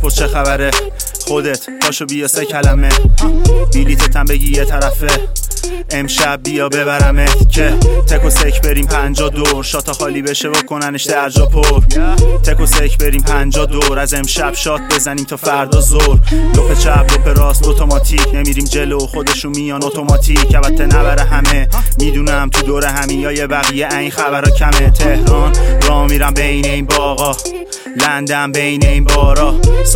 خود چه خبره؟ خودت پاشو بیا 3 کلمه، بیلیتتم بگی یه طرفه، امشب بیا ببرمت که تک و سک بریم 50 دور، شاتا خالی بشه و کننش درجا پر. تک و سک بریم 50 دور، از امشب شات بزنیم تا فردا زور. لپ چپ لپ راست اتوماتیک، نمیریم جلو خودشون میان اتوماتیک. البته نبره همه، میدونم تو دور همین یا یه بقیه این خبرها کمه. تهران راه میرم بین این باغا، لندن بین این بارا.